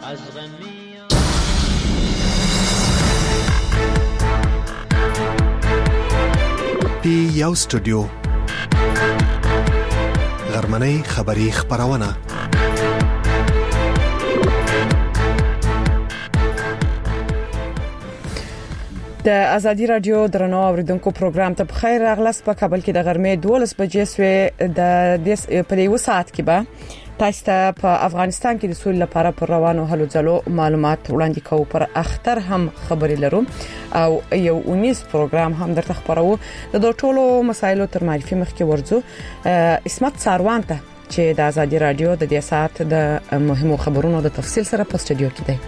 پی یو سټوډیو غرمنۍ خبری خبرونه د ازادي رادیو درنو اوریدونکو پروګرام ته بخیر راغلاس. په کابل کې د غرمې 12 بجې سوې د په یو ساعت کې به تاسو ته په افغانستان کې د سولې لپاره پر روانو هلو ځلو معلومات وړاندې کوو. پر اختر هم خبرې لرو او یو 19 پروګرام هم درته خبرو. د ټولو مسایلو تر معرفي مخکې ورځو اسمت ساروان ته چې د ازادي رادیو د دې ساعت د مهمو خبرونو د تفصیل سره په سټوډیو کې دی.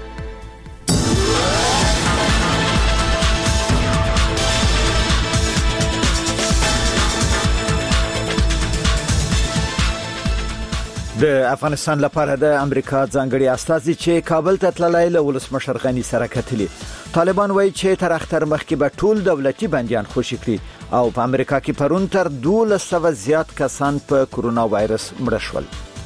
د افغانستان لپاره د امریکا ځانګړي استازي چې کابل ته تللی له ولسمشر غني سره کتلي. طالبان وایي چې تر اختر مخکې به ټول دولتي بنديان خوشي کړي او په امریکا کې پرون تر 1200 زیات کسان په کورونا وایرس مړه شول.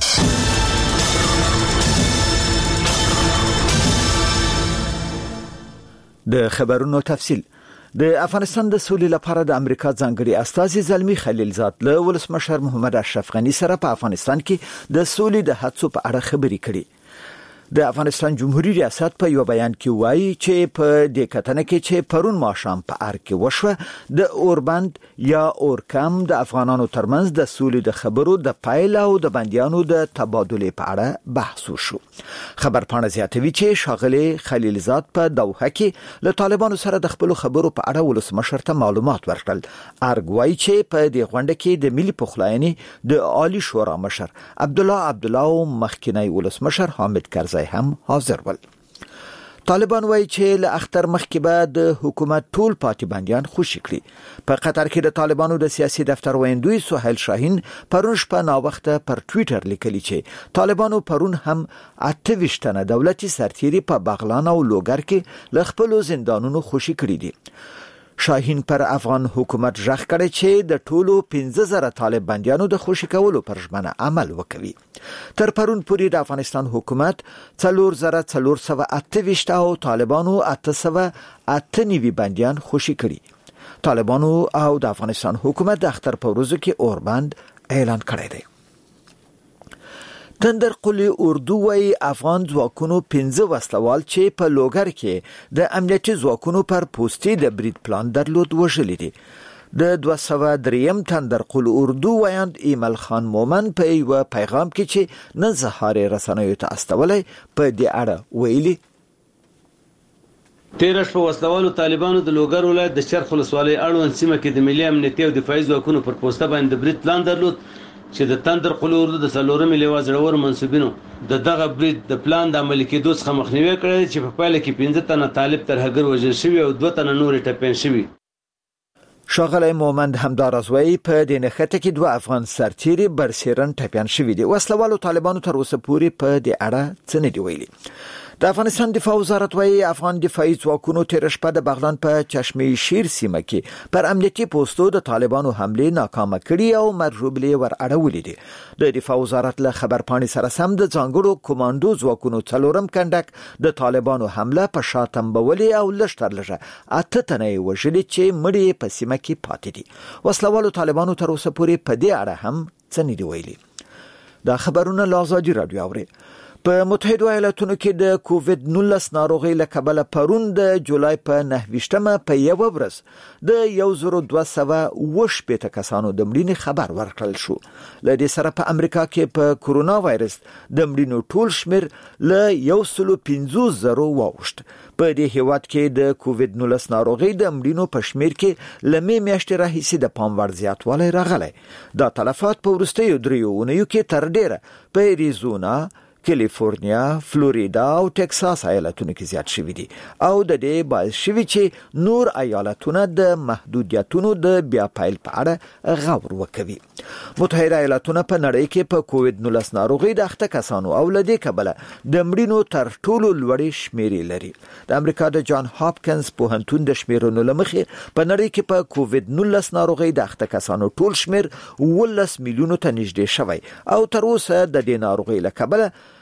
د خبرونو تفصیل. د افغانستان د سولې لپاره د امریکا ځانګړي استازي زلمی خلیلزاد له ولسمشر محمد اشرف غني سره په افغانستان کې د سولې د هڅو په اړه خبرې کړې. د افغانستان جمهوریت ریاست په یو بیان کې وایي چې په دې کتنه کې چې پرون ماښام په ارګ کې وشوه د اوربند یا اورکم د افغانانو ترمنځ د سولې د خبرو د پایل او د بنديانو د تبادله په اړه بحث وشو. خبر پاڼه زیاتوي چې شاغلي خلیلزاد په دوحه کې له طالبانو سره د خپل خبرو په اړه ولسمشر ته معلومات ورکړل. ارګ وایي چې په دې غونډه کې د ملي پخلاینې د عالی شورا مشر عبد الله او مخکنی ولسمشر حامد کرزی هم حاضر ول. طالبان وایي چې له اختر مخکې به د حکومت ټول پاتې بنديان خوشي کړي. په قطر کې د طالبانو د سیاسي دفتر ویندوی سهیل شاهین پرون شپه ناوخته پر ټوئیټر لیکلی چې طالبانو پرون هم 28 تنه دولتي سرتیري په بغلان او لوګر کې له خپل زندانونو خوشي کړي دي. شاهین پر افغان حکومت ژغ کړی چې د ټولو 15000 طالب بنديانو د خوشي کولو پر ژمنه عمل وکوي. تر پرون پورې د افغانستان حکومت 4428 او طالبانو 898 بنديان خوشي کړي. طالبانو او د افغانستان حکومت د اختر په ورځو کې اوربند اعلان کړی دی. تندر قلی اردو وی افغان ځواکونو 15 وسلوال چې په لوګر کې د امنیتي ځواکونو پر پوسټي د برید پلان درلود وژل دي. د 203 تندر قلی اردو ویاند ایمل خان مومن په یو پیغام کې چې نن سهار رسنیو ته استولې په دې اړه ویلي. تیرش په وسلوالو طالبانو د لوګر ولایت د شرق ولسوالۍ اړوند سیمه کې د ملي امنیتي او دفاعي ځواکونو پر پوسټه باندې برید پلان درلود چې د تندر قلی اردو د څلورمې لواء زړور منسوبینو د دغه برید د پلان د عملي کېدو څخه مخنیوي کړی چې په پایله کې 15 تنه طالب ترهګر وژل شوي او 2 تنه نور ټپین شوي. شاغلی مومند همدارز وی په دې نښته کې 2 افغان سرتیري برسیرن ټپیان شوي دي. وسلوالو طالبانو تر اوسه پورې په دې اړه څه نه دی ویلي. د افغانستان دفاع وزارت وایي افغان دفاعي ځواکونو تیر شپه د بغلان په چشمه شیر سیمه کې پر امنیتي پوسټو د طالبانو حمله ناکامه کړې او مرجوبلې ور اړولې دي. د دفاع وزارت له خبر پاڼې سره سم د ځانګړو کمانډو ځواکونو څلورم کنډک د طالبانو حمله په شاتم بولې او لشتر لږه 8 تنه وژلې چې مړي په سیمه کې پاتې دي. وسلوالو طالبانو تر اوسه پورې په دې اړه هم څه نه دی ویلي. دا خبرونه له ازادي رادیو اوري. په متحده ایالاتونو کې د کووید 19 ناروغي له کبله پرون د جولای په 9مه په یو ورځ د 1280 کسانو د مړینې خبر ورکړل شو. له دې سره په امریکا کې په کورونا وایرس د مړینو ټول شمیر له 150,000 واوښت. په دې هیواد کې د کووید 19 ناروغي د مړینو په شمیر کې لمې میاشتې راهیسې د پام وړ زیاتوالی راغلی. دا تلفات په وروستیو 3 اونیو کې تر ډیره په اریزونا، کالیفورنیا، فلوریدا او ټکساس ایالتونو کې زیات شوي دي او د دې باعث شوي چې نور ایالتونه د محدودیتونو د بیا پایل په اړه غور وکوي. متحده ایالتونه په نړۍ کې په کووید 19 ناروغي د اخته کسانو او لدې کبله د مړینو تر ټولو لوړې شمیرې لري. د امریکا د جان هاپکینز پوهنتون د شمیرونو لمخې په نړۍ کې په کووید 19 ناروغي د اخته کسانو ټول شمیر 12 میلیونو ته نږدې شوی او تر اوسه د دې ناروغي له کبله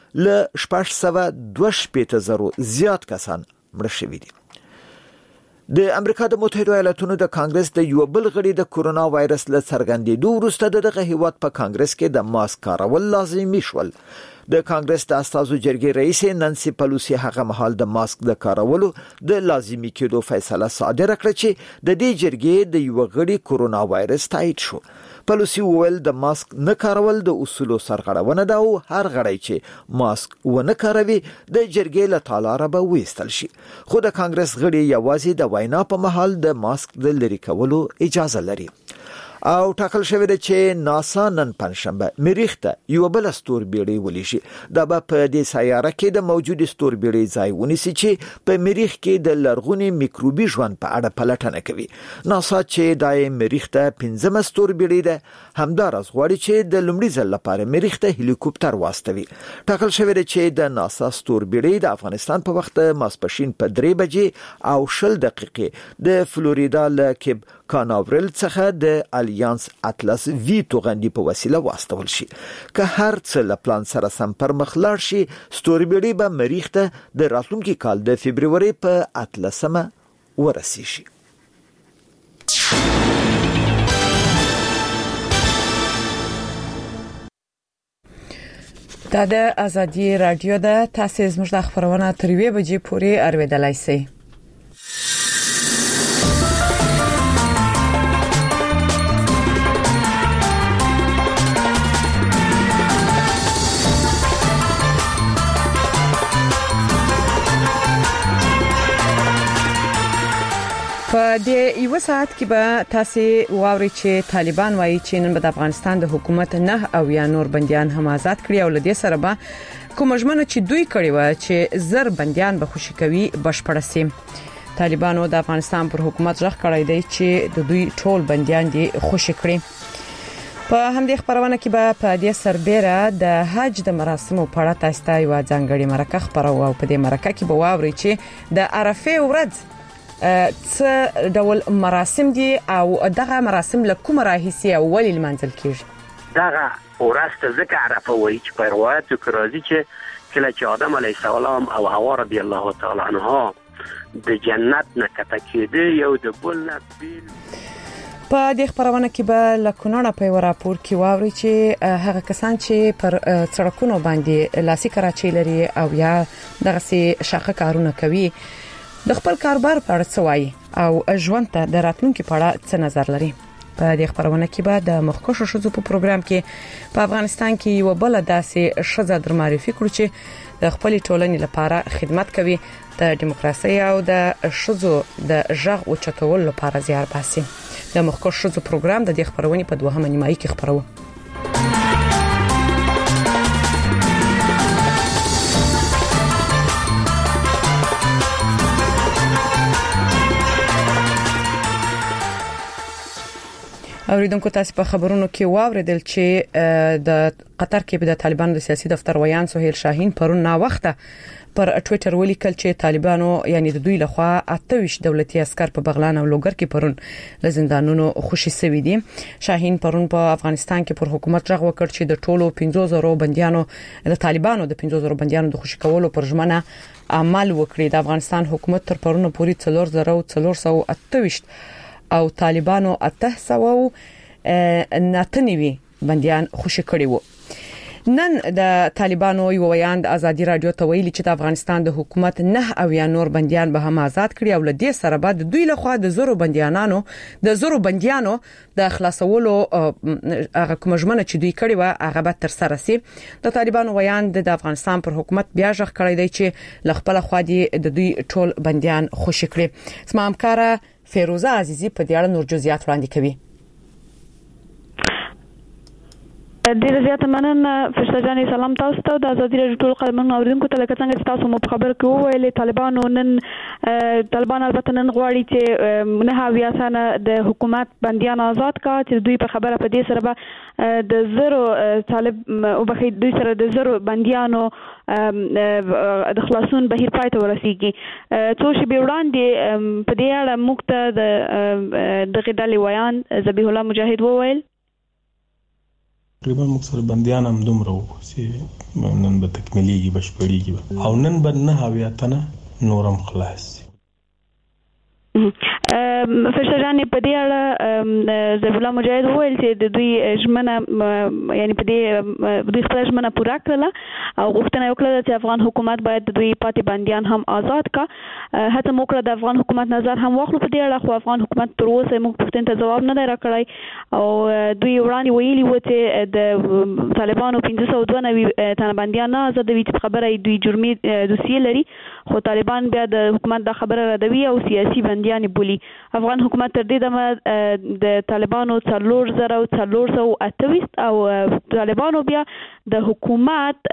له 622 زیات کسان مړه شوي دي. د امریکا د متحده ایالاتونو د کانګرس د یو بل غړي د کورونا وایرس له څرګندېدو وروسته دغه هیواد په کانګرس کې د ماسک کارول لازمي شول. د کانګرس د استازو جرګې رئیس نانسي پلوسی هغه مهال د ماسک د کارولو د لازمي کېدو فیصله صادره کړه چې د دې جرګې د یو غړي کورونا وایرس تایید شو. پلوسی وویل د ماسک نه کارول د اصولو سرغړونه ده او هر غړی چې ماسک ونه کاروي د جرګې له تالاره به وېستل شي. خو د کانګرس غړي یوازې د وینا په مهال د ماسک د لرې کولو اجازه لري. او ټاکل شوی دی چې ناسا نن پنځشنبه مریخ ته یو بل ستوربیړی ولېږي. دا به په دې سیاره کې د موجود ستوربیړی ځای ونیسي چې په مریخ کې د لرغوني میکروبي ژوند په اړه پلټنه کوي. ناسا چې د مریخ ته 15 ستوربیړی ده همدارس غواړي چې د لومړي ځل لپاره مریخ ته هلیکوپټر واستوي. ټاکل شوی دی چې د ناسا ستوربیړی د افغانستان په وخت ماسپښین په 3 بجې او 0 دقیقې د فلوریدا له کیب کاناورل څخه د الیانس اطلس وی توغندي په وسیله واستول شي. که هر څه له پلان سره سم پر مخ لاړ شي ستوربیړی به مریخ ته د راتلونکي کال د فبرवरी په 18 ورسیږي. دا د ازادي رادیو د تاسو زموږ د خبرونه تر 2 بجې پورې اوریدلای شئ. په دې یو ساعت کې به تاسو واورئ چې طالبان وایي چې نن به د افغانستان د حکومت نه او یا نور بنديان هم آزاد کړي او لدې سره به کوم ژمنه چې دوی کړی و چې زر بنديان به خوشی کوي بشپړ سي. طالبانو د افغانستان پر حکومت ځخ کړی دی چې د دوی ټول بنديان دي خوشی کړي. په همدې خبرونه کې به په دې سربېره د حج د مراسمو په اړه تاسو ته یو ځانګړي مرکه خبرو او په دې مرکه کې به واورئ چې د عرفه ورځ څه ډول مراسم دي او دغه مراسم له کوم راهیسي او ولې لمانځل کیږي. دغه ورځ ځکه عرفه وایي چې په روایت کې راځي چې کله چې آدم علیه السلام او حوا رضی الله تعالی عنها د جنت نه کته کېده یو د بل نه بیل. په دې خبرونه کې به لکونړه په راپور کې واوري چې هغه کسان چې پر سړکونو باندې لاسي کراچۍ لري او یا دغه سي شاخه کارونه کوي د خپل کاروبار په اړه څه وایي او ژوند ته د راتلونکي په اړه څه نظر لري. په دې خبرونه کې به د مخکښو ښځو په پروګرام کې په افغانستان کې یو بل داسې ښځه در معرفي کړو چې د خپل ټولنې لپاره خدمت کوي، د دیموکراسي او د ښځو د ژغ او چتول لپاره زیار باسي. د مخکښو ښځو پروګرام د دې خبرونه په 2مه نیمایي کې خبرو. اوریدونکو تاسو په خبرونو کې واوریدل چې د قطر کې د طالبانو د سیاسي دفتر ویان سهیل شاهین پرون نا وخته پر ټوئیټر ولیکل چې طالبانو یعنی د دوی لخوا 28 دولتي عسكر په بغلان او لوګر کې پرون له زندانونو خوشي سوي دي. شاهین پرون په افغانستان کې پر حکومت ژغ وکړ چې د ټولو 15000 بنديانو د طالبانو د 15000 بنديانو د خوشي کولو پر ژمنه عمل وکړي. د افغانستان حکومت تر پرون پورې 4428 او طالبانو 899 بنديان خوشي کړي وو. نن د طالبانو یو ویان د ازادي رادیو ته ویلي چې د افغانستان د حکومت نه او یا نور بنديان به هم آزاد کړي او لدې سره بعد دوی له خوا د زورو بنديانو د خلاصولو هغه کوم ژمنه چې دوی کړي و هغه به تر سره سي. د طالبانو ویان د افغانستان پر حکومت بیا ژغ کړی دی چې ل خپل خوا دي د دوی ټول بنديان خوشي کړي. اسمه همکاره فیروزه عزیزی په دې اړه نور جزئیات وړاندې کوي. ډیر زیات مننه فرشته جانې، سلام تاسو ته. د ازادي رادیو ټول قلمن اوریدونکو ته لکه څنګه چې تاسو مو په خبر کې وویل طالبان البته نن غواړي چې نه هاویا سنه د حکومت بنديان آزاد کا چې دوی په خبره په دې سره به د زرو طالب او بخې دوی سره د زرو بنديانو د خلاصون بهیر پای ته ورسیږي. څو شی به وړاندې په دې اړه موږ ته د غډالي ویان ذبیح الله مجاهد وویل تقریبا موږ سره بنديان هم دومره وو چې نن به تکمیلېږي بشپړېږي او نن به 9 تنه نورم خلاص. فرشته جان په دې اړه زبیح الله مجاهد وویل چې د دوی ژمنه یعنی په دې دوی خپل ژمنه پوره کړله او غوښتنه وکړه چې افغان حکومت باید د دوی پاتې بنديان هم آزاد کا. هڅه موکړه د افغان حکومت نظر هم واخلو په دې اړه، خو افغان حکومت تر اوسه موږ پوښتنې ته جواب نه دی راکړی او دوی وړاندې ویلي و چې د طالبانو 592 تنه بنديان نه آزادوي چې خبره دوی جرمي دوسیه لري، خو طالبان بیا د حکومت د خبره ردوي او سیاسي بنديان بولي. افغان حکومت تر دې دمه د طالبانو 4428 او طالبانو بیا د حکومت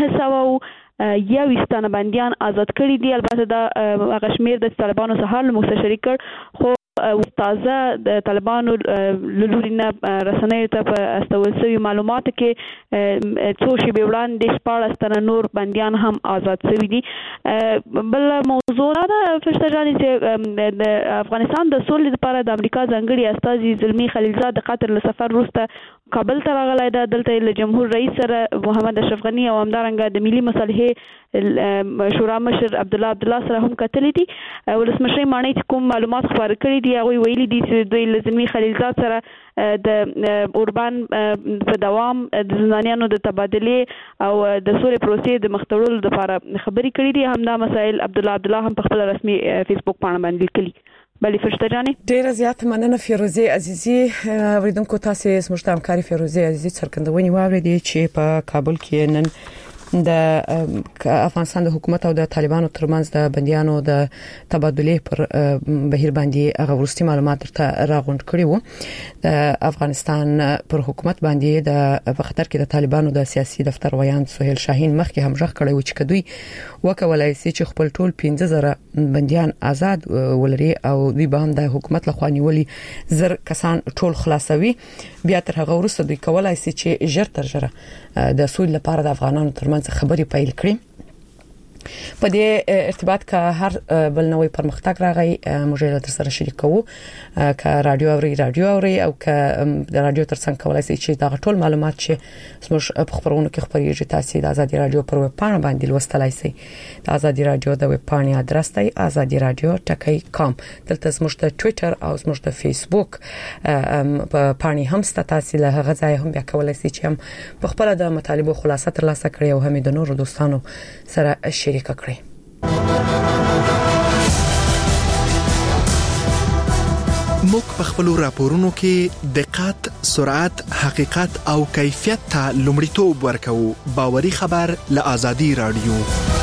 900 تنه بنديان آزاد کړي دي. البته دا غشمیر د طالبانو سره موږ شریک کړ، خو تازه د طالبانو لوري نه رسنیو ته په استول شوی معلوماتو کې څو شی وړاندې 14 تنه نور بنديان هم آزاد شوي دي. بل موضوع دا فرشته جان چې د افغانستان د سولې لپاره د امریکا ځانګړي استازي زلمی خلیلزاد د قطر له سفر وروسته کابل ته راغلی دی. دلته له جمهور رئیس سره محمد اشرف غنی او همدارنګه د ملي مصالحې شورا مشر عبد الله سره هم کتلې دي. ولسمشر مانی چې کوم معلومات خبر کړي دي هغه ویلي دي چې دوی لزمي خلیلزاد سره د اوربان په دوام د زندانیانو د تبادله او د سولې پروسې د مختړولو لپاره خبرې کړې دي. همدا مسائل عبد الله هم په خپل رسمي فیسبوک باندې باندې لیکلي. بلی فرشته جاني ډیر زیات مننه فیروزه عزیزي. اوریدونکو تاسو زموږ د همکاري فیروزه عزیزي څرګندونې واوریدي چې په کابل کې نن د افغانستان د حکومت او د طالبانو ترمنځ د بنديانو د تبادله پر بهیر باندې هغه ورستي معلومات ترته راغونډ کړي وو. د افغانستان پر حکومت باندې د په خطر کې د طالبانو د سیاسي دفتر ویان سهیل شاهین مخکې هم ژغ کړی و چې دوی وکولای شي چې خپل ټول 15000 بنديان آزاد ولري او دوی به هم د حکومت لخوا نیولي زر کسان ټول خلاصوي. بیا تر هغه وروسته دوی کولای شي چې ژر تر ژره د سولې لپاره د افغانانو ترمنځ خبري پیل کړي. په دې ارتباط کا هر بل نوې پرمختګ راغی موږ له تر سره شریکو کا رادیو اوري او کا د رادیو ترڅنګ کولای شي چې دا ټول معلومات چې زموږ په خبرونو کې خبريږي تاسو د ازادي رادیو پر ویب پاڼه باندې لوستلای شئ. د ازادي رادیو د ویب پاڼې ادرس دی azadiradio.com. دلته زموږ د ټوئیټر او زموږ د فیسبوک په پاڼې هم ستاسو له هغه ځای هم بیا کولای شئ چې هم په خپل د مطالبه خلاصه ترلاسه کړئ او هم د نورو دوستانو سره شریک کړئ. موږ په خپل راپورونو کې دقت، سرعت، حقیقت او کیفیت ته لومړیتوب ورکوو. باوري خبر له ازادي رادیو.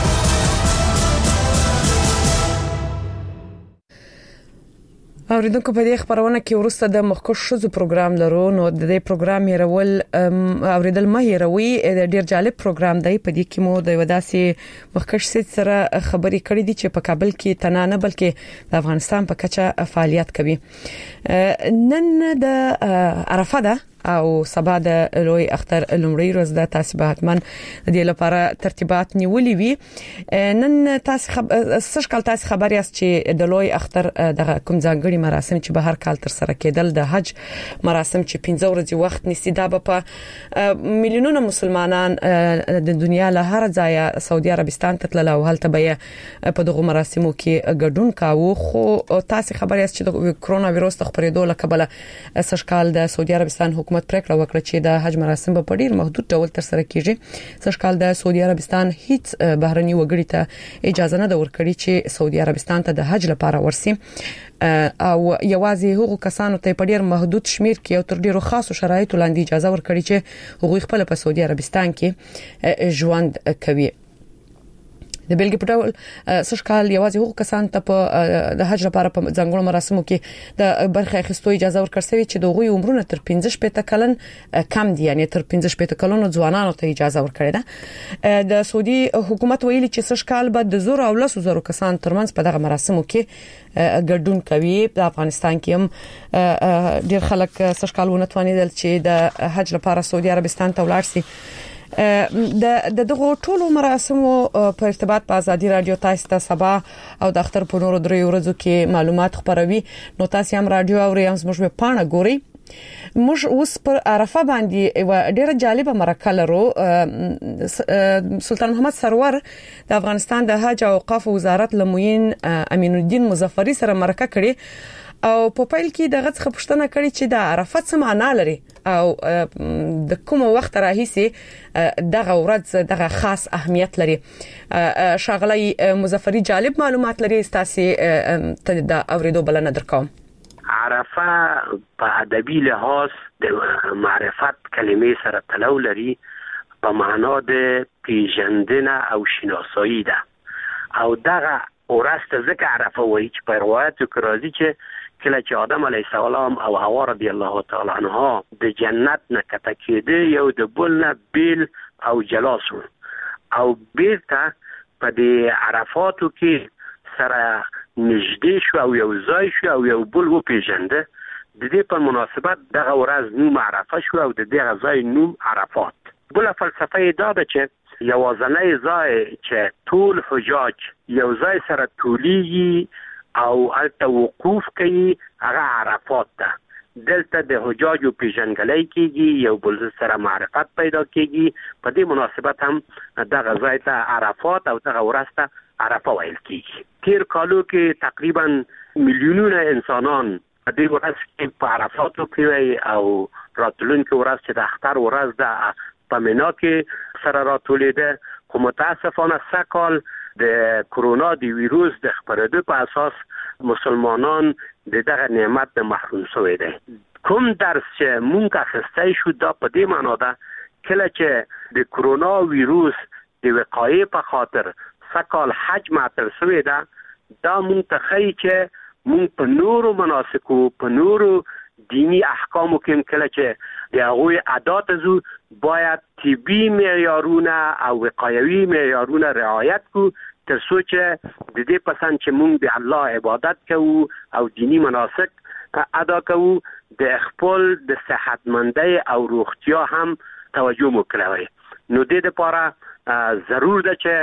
اوریدونکو په دې خبرونه کې ورسته د مخکښ شوزو پروګرام لرو. نو د دې پروګرام یې رول اوریدل ما یې روي د ډیر جالب پروګرام دی. په دې کې مو د وداسي مخکښ سید سره خبرې کړې دي چې په کابل کې تنانه بلکې د افغانستان په کچه فعالیت کوي. نن د عرفه ده او سبا د لوی اختر لومړی ورځ د تاسو به حتمن د لپاره ترتیبات نیولې وي. نن تاسو تاسو خبر یاست چې د لوی اختر د کوم ځانګړي مراسم چې به هر کال تر سره کېدل د حج مراسم چې 15 ورځې وخت نسی دا په میلیونونو مسلمانان د دنیا له هر ځای سعودي عربستان ته تلل او هلته به په دغه مراسمو کې ګډون کاوه. خو تاسو خبر یاست چې د کرونا وایرس د خپرېدو له کبله سږکال د سعودي عربستان حکومت پریکړه وکړه چې د حج مراسم په ډیر محدود ډول تر سره کیږي. سږکال د سعودي عربستان هیڅ بهرني وګړي ته اجازه نه ورکړي چې سعودي عربستان ته د حج لپاره ورسي او یوازې هغو کسانو ته په ډیر محدود شمیر کې او تر ډیرو خاصو شرایطو لاندې اجازه ورکړي چې هغوی خپل په سعودي عربستان کې ژوند کوي. د بلګي په ډول سږکال یوازې هغو کسان ته په د حج لپاره په ځانګړو مراسمو کې د برخه اخیستو اجازه ورکړسوي چې دغه عمرونه تر 15 کلن کم دي، یعنی تر 15 کلونو ځوانانو ته اجازه ورکړي ده. د سعودي حکومت ویلي چې سږکال به د 1000 او 10000 کسان ترمنځ په دغه مراسمو کې ګډون کوي. په افغانستان کې هم ډیر خلک سږکال ونه توانیدل چې د حج لپاره سعودي عربستان ته ولاړ شي. د دغه ټولو مراسمو په ارتباط په ازادي رادیو تاسو ته سبا او د اختر په نورو درې ورځو کې معلومات خبروي. نو تاسو هم رادیو او ریاض مشوي پاڼه ګوري موږ اوس پر عرفه باندې یو ډیره جالبه مرکه لرو. سلطان محمد سرور د افغانستان د حج او اوقاف وزارت لموین امین الدین مظفری سره مرکه کړې او په پیل کې دغه څه پوښتنه کړې چې د عرفه څه معنا لري او د کوم وخت راهیسي دغه ورځ دغه خاص اهمیت لري. شاغلی مظفری جالب معلومات لري تاسو ته د اوریدو بلنه درکوم. عرفه په ادبي لحاظ د معرفت کلمې سره تلو لري په معنا د پیژندنه او شناسایی ده او دغه ورسته ځکه عرفه وایي چې په روایتو کې راځي چې کله چې آدم علیه السلام او حوا رضی الله تعالی عنها د جنت نه کته کېده یو د بل نه بیل او جلا شو او بیرته په دې عرفاتو کې سره نږدې شو او یو ځای شو او یو بل وپیژنده. د دې په مناسبت دغه ورځ نوم عرفه شو او د دغه ځای نوم عرفات. بل فلسفه دا ده چې یوازنی ځای چې ټول حجاج یو ځای سره تولیږي او الته وقوف کوي هغه عرفات ده. دلته د حجاجو پیژنګلای کیږي یو بل سره معرفت پیدا کیږي. په دې مناسبت هم دغه ځای ته عرفات او دغه ورځ ته عرفه ویل کیږي. تیر کالو کې تقریبا میلیونونه انسانان د دې ورځ کې په عرفاتو کې او راتلونکي ورځ چې د اختر ورځ ده په مینا کې سره راټولېده. خو متاسفانه سکال د کرونا د ویروس د خپرېدو په اساس مسلمانان د دغه نعمت نه محروم شوي دي. کوم درس چې مونږ اخیستی شو دا په دې معنا ده کله چې د کرونا ویروس د وقایې په خاطر سکال حج معطل شوی ده دا مونږ ته ښیي چې مونږ په نورو مناسکو په نورو دینی احکامو کې کله چې د هغوی عادات زو باید طبي معیارونه او وقایوي معیارونه رعایت کو تر څو چې د دې پسند چې مونږ د الله عبادت کوو او دینی مناسک ادا کوو د خپل د صحتمندۍ او روغتیا هم توجه وکړو. نو د دې لپاره ضرور ده چې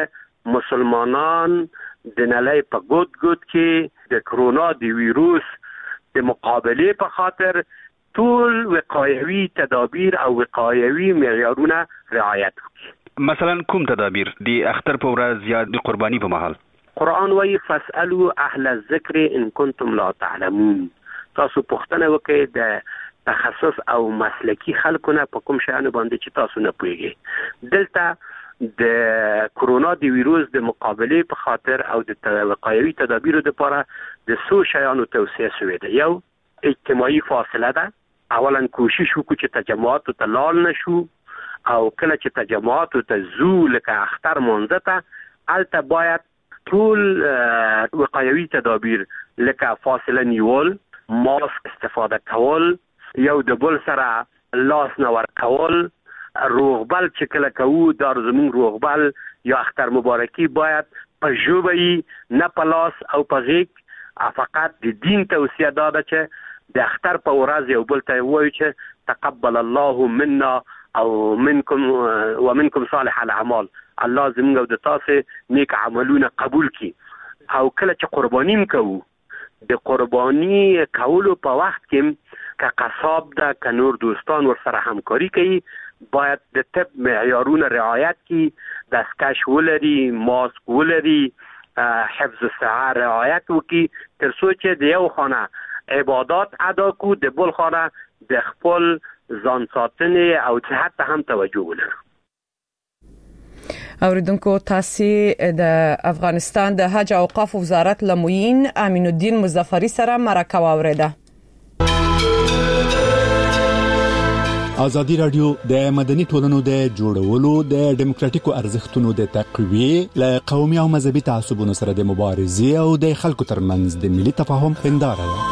مسلمانان د نړۍ په ګوت کې د کرونا د ویروس د مقابله په خاطر ټول وقایوي تدابیر او وقایوي معیارونه رعایت کړي. مثلا کوم تدابیر دی اختر په ورځ یا د قرباني په مهال؟ قرآن وایي فاسألوا اهل الذکر ان کنتم لا تعلمون. تاسو پوښتنه وکړئ د تخصص او مسلکی خلکونه په کوم شیانو باندې چې تاسو نه پوهیږئ. دلته د کرونا د ویروس د مقابله په خاطر او د وقایوي تدابیرو لپاره د څو شیانو توصیه شوې ده. یو اجتماعي فاصله ده. اولا کوشش وکړو چې تجمعات ته لاړ نشو او کله چې تجمعات ته زو لکه اختر مونځ ته الته باید ټول وقایوي تدابیر لکه فاصله نیول، ماسک استفاده کول، یو د بل سره لاس نه ورکول، روغبل چې کله کوو دا زموږ روغبل یا اختر مبارکي باید په ژبه نه په لاس او په غیږ. فقط د دین توصیه دا ده چې د اختر په ورځ یو بل ته وایي چې تقبل الله منا او منکم ومنکم صالح الاعمال. الله زموږ او د تاسو نیک عملونه قبول کړي. او کله چې قرباني کوو د قرباني کولو په وخت کې که قصاب ده که نور دوستان ورسره همکاري کوي باید د طب معیارونه رعایت کړي، دستکش ولري، ماسک ولري، حفظ الصحه رعایت وکړي تر څو چې د یو خانه عبادت ادا کو د بل خانه د خپل ځان ساتنې او صحت ته هم توجه ولري. اوریدونکو تاسو د افغانستان د حج او اوقاف وزارت لموین امین الدین مظفری سره مرکه واوریده. ازادي رادیو د مدني ټولنو د جوړولو د ډیموکراتیکو ارزښتونو د تقویه ل قومي او مذهبي تعصبونو سره د مبارزې او د خلکو ترمنځ د ملي تفاهم هنداره ده.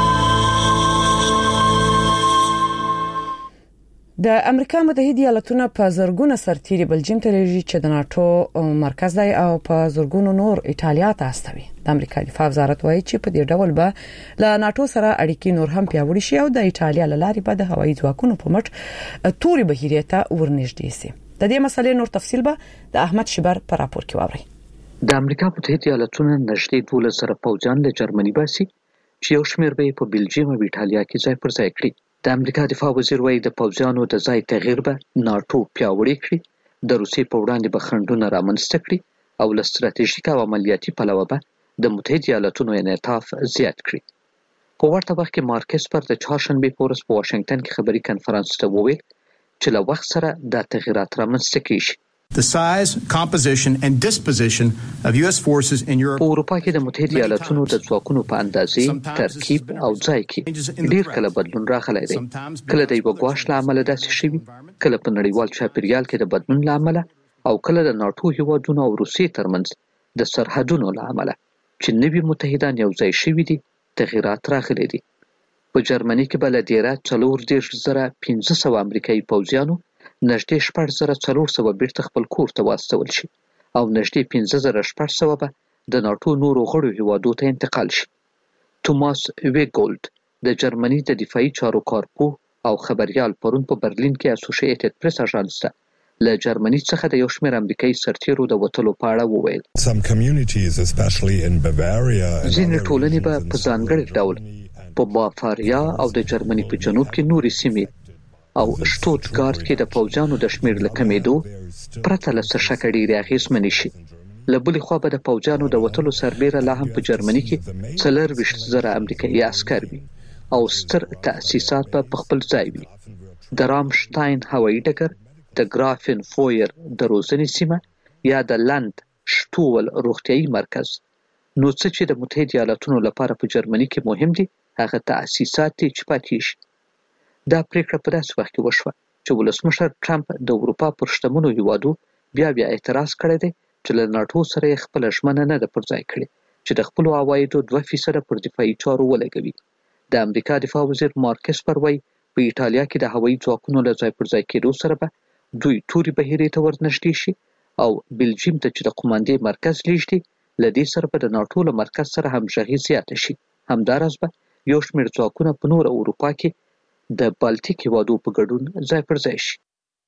د امریکا متحده ایالاتونو په زرګونه سرتیري بلجیم ته لېږي چې د ناتو مرکز دی او په زرګونو نور ایتالیا ته استوي. د امریکا دفاع وزارت وایي چې په دې ډول به له ناتو سره اړیکې نور هم پیاوړې شي او د ایتالیا لارې به د هوایي ځواکونو په مټ توري بهیرې ته ورنږدې شي. د دې مسلې نور تفصیل به د احمد شبر په راپور کې واوري. د امریکا متحده ایالاتونو نږدې 12 سره پوځیان له جرمني باسي چې یو شمېر به په بلجیم او ایتالیا کې ځای پر ځای کړي. د امریکا دفاع وزیر وایي د پوځیانو د ځای تغییر به ناټو پیاوړی کړي، د روسیې په وړاندې به خنډونه رامنځته کړي او له ستراتیژیک او عملیاتي پلوه به د متحده ایالاتونو انعطاف زیات کړي. په ورته وخت کې مارک اسپر د چهارشنبې په ورځ په واشنګټن کې خبري کنفرانس ته وویل چې له وخت سره دا تغیرات رامنځته کیږي. The size, composition and disposition of US forces in Europe. په اروپا کې د متحده ایالاتونو د ځواکونو په اندازې، ترکیب او ځای کې ډیر کله بدلون راغلی دی. کله د یو ګواښ له امله داسې شوي، کله په نړیوال چاپیریال کې د بدلون له امله، او کله د ناټو هیوادونو او روسیې ترمنځ د سرحدونو له امله چې نوي متحدان یو ځای شوي دي، تغیرات راغلي دي. په جرمني کې به له ډیره 4,500 امریکایي پوځیانو نږدې 6,400 بیرته خپل کور ته واستول شي او نږدې 5,600 به د ناټو نورو غړو هیوادو ته انتقال شي. توماس ویګولد د جرمني د دفاعي چارو کارپوه او خبريال پرون په برلین کې اسوسییټډ پریس اژانس ته له جرمني څخه د یو شمېر امریکایي سرتیرو د وتلو په اړه وویل. ځینې ټولنې به په ځانګړي ډول په بافاریا او د جرمني په جنوب کې نورې سیمې او شټوتګارت کې د پوځیانو د شمېر له کمېدو پرته له څه شکه ډېرې اغېزمنې شي. له بلې خوا به د پوځیانو د وتلو سربیره لا هم په جرمني کې 40,000 امریکایي عسکر وي او ستر تأسیسات به په خپل ځای وي. د رامشتاین هوایي ډګر، د ګرافن فویر د روزنې سیمه یا د لند شټول روغتیايي مرکز. نو څه چې د متحده ایالاتونو لپاره په جرمني کې مهم دي هغه تأسیسات دي چې پاتې شي. دا پریکړه په داسې وخت کې وشوه چې ولسمشر ټرمپ د اروپا پر شتمنو هیوادو بیا اعتراض کړی دی چې له ناټو سره یې خپله ژمنه نه ده پر ځای کړې چې د خپلو عوایدو 2% پر دفاعي چارو ولګوي. د امریکا دفاع وزیر مارک اسپر وایي په ایټالیا کې د هوایي ځواکونو له ځای پر ځای کېدو سره به دوی تورې بهیرې ته ورنږدې شي او بلجیم ته چې د قوماندې مرکز لیږدي، له دې سره به د ناټو له مرکز سره همغږي زیاته شي. همداراز به یو شمېر ځواکونه په نوره اروپا کې د بالټیک هیوادو په ګډون ځای پر ځای شي.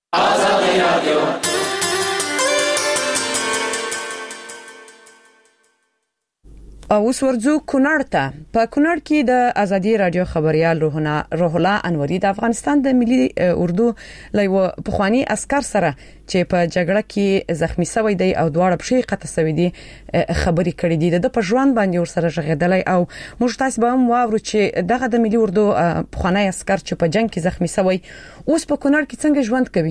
او اوس ورځو کونړ ته. په کونړ کې د ازادي رادیو خبريال روح الله انوري د افغانستان د ملي اردو لایو پخوانی عسكر سره چې په جګړه کې زخمی شوی دی او دواړه پښې قطع شوی دي خبري کړې دي. د پژوان باندې ور سره ژغېدلای او موږ تاسو به هم واورو چې دغه د ملي اردو پخوانی عسكر چې په جنگ کې زخمی شوی اوس په کونړ کې څنګه ژوند کوي.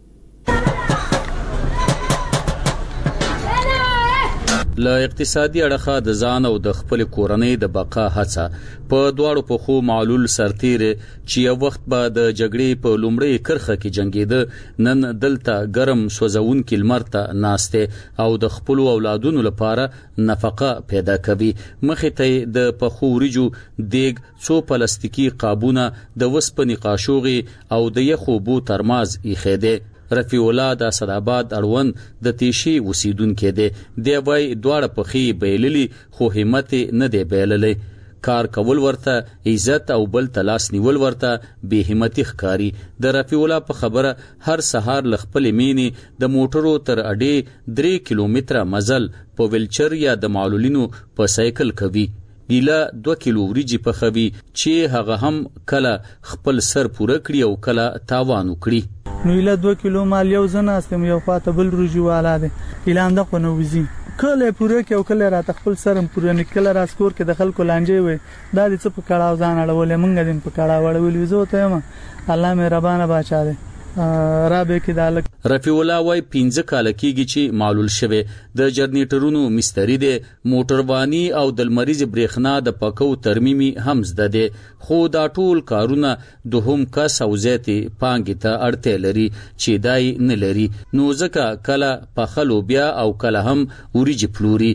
له اقتصادي اړخه د ځان او د خپل کورنۍ د بقا هڅه په دواړو پخو معلول سرتیر چې یو وخت به د جګړې په لومړۍ کرخه کې جنگیده، نن دلته ګرم سوځون کې لمر ته ناشته او د خپل اولادونو لپاره نفقه پیدا کوي. مخې ته د پخو ورجو دیګ، څو پلاستیکي قابونه، د وسپنې قاشوغي او د یخو بو ترماز یخېده. رفیع الله د اسداباد اړوند د تیشي وسیدونکو دی. دی وای دواړه پخې بیللی خو همت نه دی بیللی. کار کول ورته عزت او بل تلاس نیول ورته به همت ښکاری. د رفیع الله په خبره هر سهار لخپل مینی د موټرو تر اډې 3 کیلومتره مزل په ویلچر یا د معلولینو په سایکل کوي. ګیلا 2 کیلو وریجی په خوي چې هغه هم کله خپل سر پوره کړی او کله تاوان وکړي. نو له 2 کیلو مال یو زنه استم یو خاطر بل روجي والا دي اعلان د خو نو وزي کله پوره کې او کله را تخپل سرم پوره نکله را سکور کې د خلکو لانجه وي دا د څه په کړهو ځان اړولې مونږ دین په کړهو اړولې وزو ته ما الله مهربانه بچا دي رابې کې دالک. رفیع الله وای 15 کال کېږي چې معلول شوه. د جنریټرونو مستری دی، موټروانی او د مریض برېښنا د پکو ترمیمي هم زده دی، خو دا ټول کارونه دوهم کس او زیاتې پانګې ته اړتیا لري چې دای نه لري. نو ځکه کله په خلو بیا او کله هم اوریجی پلوري.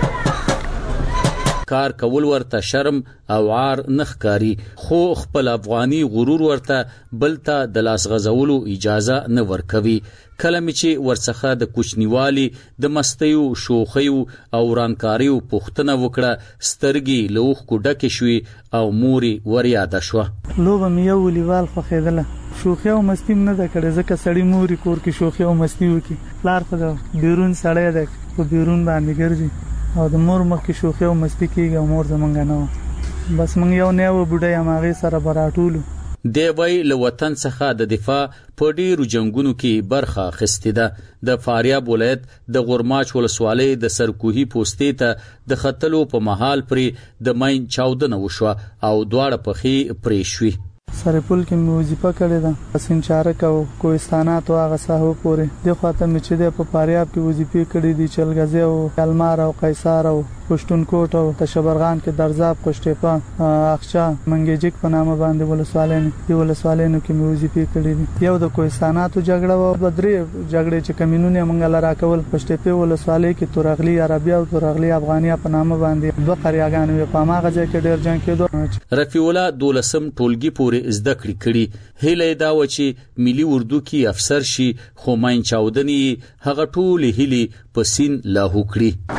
کار کول ورته شرم او عار نخکاری، خو خپل افغاني غرور ورته بلته د لاس غزولو اجازه نه ورکوي. کله چې ورڅخه د کوچنیوالي د مستیو شوخیو او رانکاریو پختنه وکړه، سترګي لوخ کو ډکه شوي او موري ورياده شو. لوبه مې ولیوال خو خېدله شوخي او مستی نه ده کړې ځکه سړی موري کور کې شوخي او مستی وکي. لار په بیرون سړی ده په بیرون باندې ګرځي او د مور مخ کې شوخي او مستی کېږي او مور زمونږ نه بس مونږ یو نه و بډای ماغه سره براټولو. دی وی له وطن څخه د دفاع په ډیرو جنگونو کې برخه اخیستې ده. د فاریاب ولایت د غورماچ ولسوالۍ د سرکوهي پوستې ته د خطلو په محل پرې د ماین چاودنه وشوه او دواړه پخې پرې شوې. سرپل کې مې وظیفه کړې ده، سنچارک او کوهستانات او هغه ساحو پورې د خاطر مې چې د په فاریاب کې وظیفه کړې دي، چلغزي او المار او قیصر او پښتونکوټ او تشبرغان کې درزاب کوشټپا اخچا منګیجک په نامه باندې ولسوالینو کې مې وظیفه کړې دي. یو د کوهستانات جګړه او بدري جګړه چې کمینونه منګل راکول پښتپې ولسوالۍ کې تورغلی عربي او تورغلی افغانیا په نامه باندې دوه قریاګانې په ما غځه کې ډېر جنگ کېدو. رفیع الله 12 ټولګي پورې زده کړې کړي. هیله دا و چې ملي اردو کې افسر شي، خو ماین چاودنې هغه ټول هیلي په سین لاهو کړي.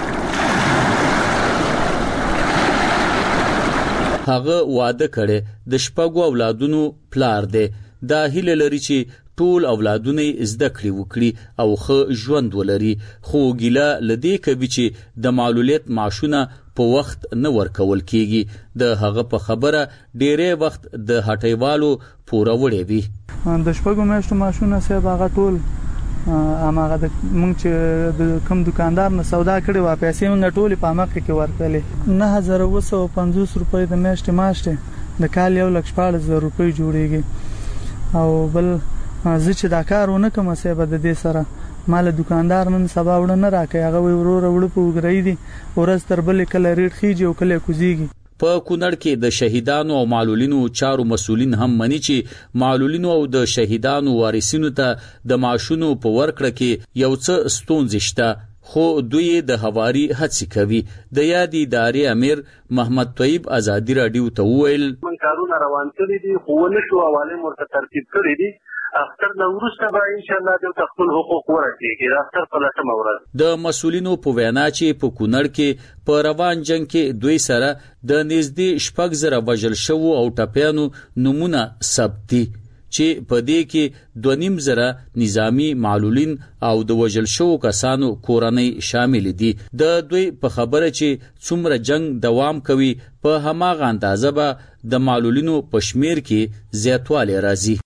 هغه واده کړي د شپږو اولادونو پلار دی. دا هیله لري چې ټول اولادونه زده کړې وکړي او ښه ژوند ولري، خو ګیله لدې کوي چې د معلولیت معاشونه په وخت نه ورکول کیږي. د هغه په خبره ډېرې وخت د هټیوالو پوره وړي وي. د شپږو میاشتو معاشونه سه هغه ټول اماغه د مونږ چې د کوم دکاندار نه سودا کړي وا پیسې مونږ ټول په اماقه کې ورکړلې. 9250 روپۍ د میاشتې ماشته د کال 1,40,000 روپۍ جوړيږي. او بل زه چې دا کارونه کوم سه به د دې سره مال دکاندار نن سبا وړ نه راکې، هغه ورور وړ په وګرای دي ورځ تر بل کله ریټ خيږي او کله کوزيږي. په کونړ کې د شهیدانو او معلولینو چارو مسولین هم مني چې معلولینو او د شهیدانو وارثینو ته د معاشونو په ورکړه کې یو څه ستونزې شته، خو دوی د هواري هڅې کوي. د یادې ادارې امیر محمد طیب ازادي رادیو ته وویل من کارونه روان کړي دي، خو نشو حواله مرته ترتیب کړي دي. اختر نوروسته به ان شاء الله د خپل حقوق ورکړي. د اختر په لټه مورد د مسولینو په وینا چې په کونړ کې په روان جنگ کې دوی سره د نږدې 6,000 وژل شوو او ټپیانو نمونه ثبت دي، چې په دې کې 2,500 نظامی معلولین او د وژل شوو کسانو کورنۍ شامل دي. د دوی په خبره چې څومره جنگ دوام کوي په هماغه اندازه به د معلولینو په شمیر کې زیاتوالی راځي.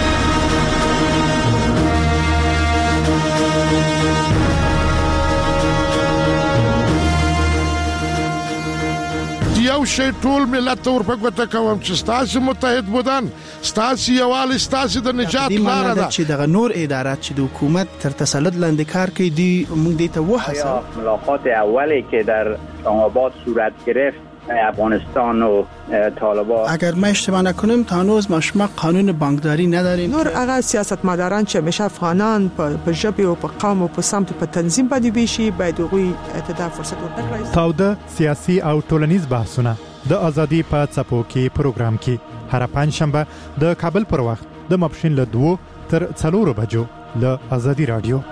یو شی ټول ملت ور په ګوته کوم چې تاسو متحد بودن، تاسو یوال، تاسو د نجات لار ده. چې د نور ادارات چې د حکومت تر تسلط لاندې کار کوي دي موږ دې ته وحساب. ملاقات اولی که در اسلام آباد صورت گرفت افغانستان و طالبان، اگر ما اشتباه نکنیم تا هنوز ما قانون بانکداری نداریم. نور هغه سیاستمداران چې همیشه افغانان په ژبه او په قوم او په سمت په تنظیم باندې بيشي باید غوي ته فرصت ورکړي. تاوده سیاسي او ټولنیز بحثونه د ازادي په څپو کې پروګرام کې هر پنځشنبه د کابل پر وخت د ماپښین له 2 تر 4 بجو له ازادي رادیو.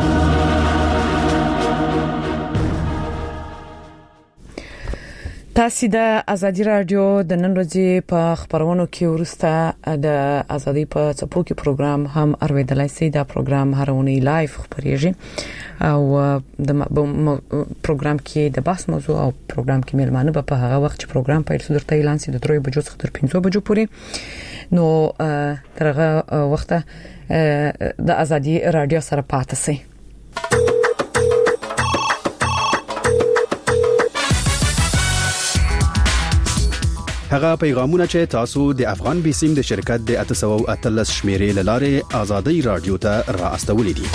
تاسو د ازادي رادیو د نن ورځې په خبرونو کې ورسته د ازادي په څپو کې پروګرام هم اوریدلای شئ. دا پروګرام هرونی لایف خبريږي او د پروګرام کې د بحث موضوع او پروګرام کې ملمانه په هغه وخت چې پروګرام پیل شو درته اعلان سي د 3 بجو څخه تر 5 بجو پورې. نو ترغه وخت د ازادي رادیو سره پاتې سي. هغه پیغامونه چې تاسو د افغان بیسیم د شرکت د 813 شمیرې لاره ازادي رادیو ته را استولې دي.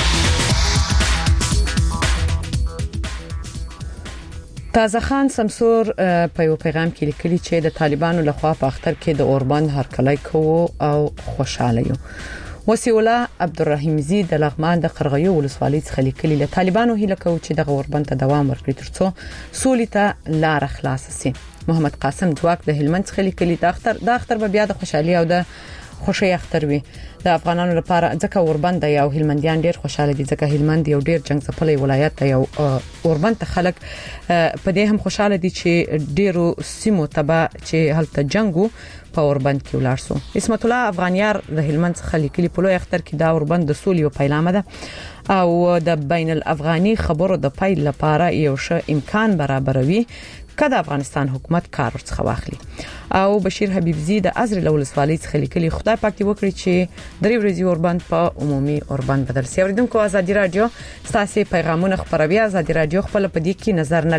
تازه خان سمسور په یو پیغام کې لیکلي چې د طالبانو لخوا په اختر کې د اوربند هرکلی کوو او خوشاله یو. وسی الله عبدالرحیم زی د لغمان د قرغیو ولسوالۍ څخه لیکلي له طالبانو هیله کوي چې د اوربند ته دوام ورکړي ترڅو سولې ته لار خلاص شي. محمد قاسم ځواک د هلمند څخه لیکلي د اختر به بیا د خوشحالي او د خوشي اختر وي د افغانانو لپاره ځکه اوربند یو هلمندیان ډیر خوشاله دي ځکه هلمند یو ډیر جنگ ځپلې ولایت دی او اوربند ته خلک په دې هم خوشاله دي چې ډیرو سیمو تبع چې هلته جنگو په اوربند کې ولار سو. اسمت الله افغانیار د هلمند څخه لیکلي په لوی اختر کې دا اوربند د سولې او پیغام ده او د بین الافغاني خبرو د پایل لپاره یو ښه امکان برابروي کله افغانستان حکومت کار ورڅخه واخلي. او بشیر حبیبزی د ازر لولسوالۍ څخه لیکلي خدای پاک دې وکړي چې درې ورځې اوربند په عمومي اوربند بدل شي. اوریدونکو ازادي رادیو ستاسو پیغامونه خبروي. ازادي رادیو خپل په دې کې نظر نه